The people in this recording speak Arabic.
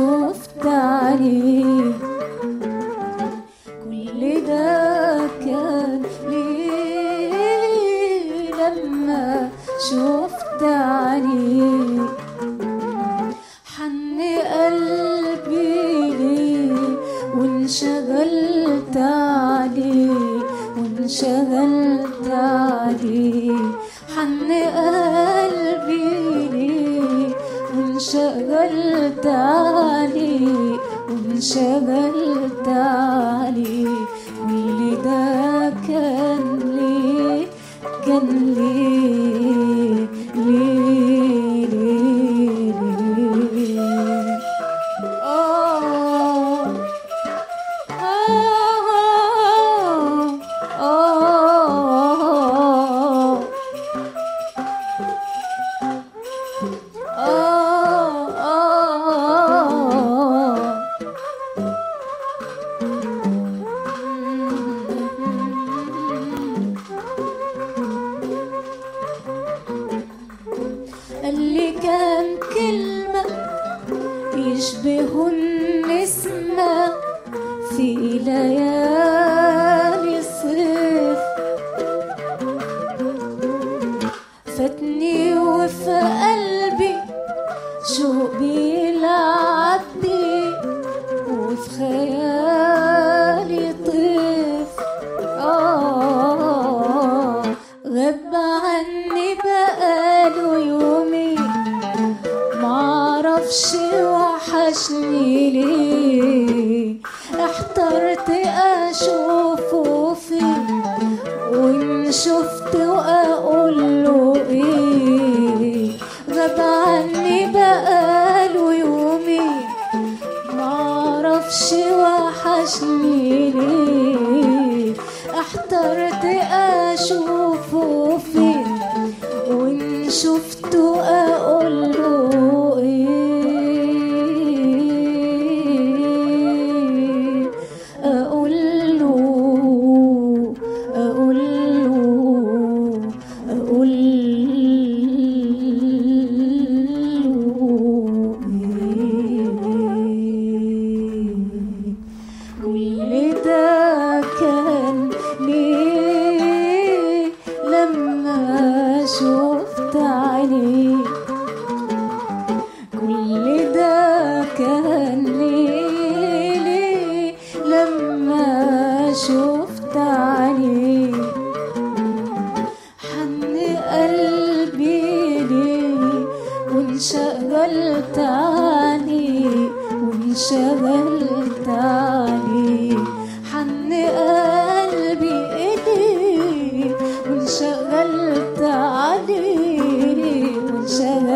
شفت عليه. كل ده كان ليه لما شفت عليه. حن قلبي ليه وانشغلت عليه وانشغلت عليه. حن قلبي ليه وانشغلت عليه وانشغلت عليه. كل ده كان ليه كان ليه ليه ليه ليه. قالي كام كلمة يشبه النسمة في ليالي الصيف. فاتني وفي قلبي شوق بيلعب بي وفي خيالي طيف. غاب عني بقاله يومين معرفش وحشني ليه. احترت اشوفه فين وان شفت واقوله ايه. غاب عني بقاله يومين معرفش وحشني ليه. احترت اشوفه فين وان شفته اقوله ايه. اقوله كل ده كان ليه لما شفت عليه. كل ده كان ليه لما شفت عليه. حن قلبي ليه وانشغلت عليه وانشغلت عليه. حن قلبي ليه وانشغلت عليه وانشغلت